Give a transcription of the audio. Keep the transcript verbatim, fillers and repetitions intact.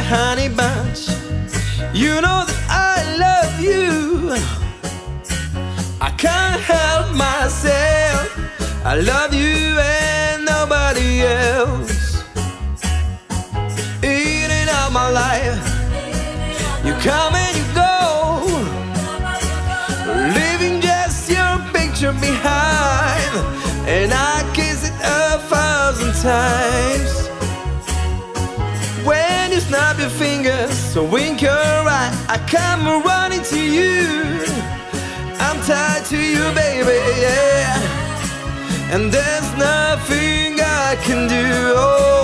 honey bunch. You know that I love you. I can't help myself. I love you and nobody else. Eating up my life. You come and you go, leaving just your picture behind. And I kiss it a thousand times. When you snap your fingers, so wink your eye, I come running to you. I'm tied to you, baby, yeah. And there's nothing I can do. Oh,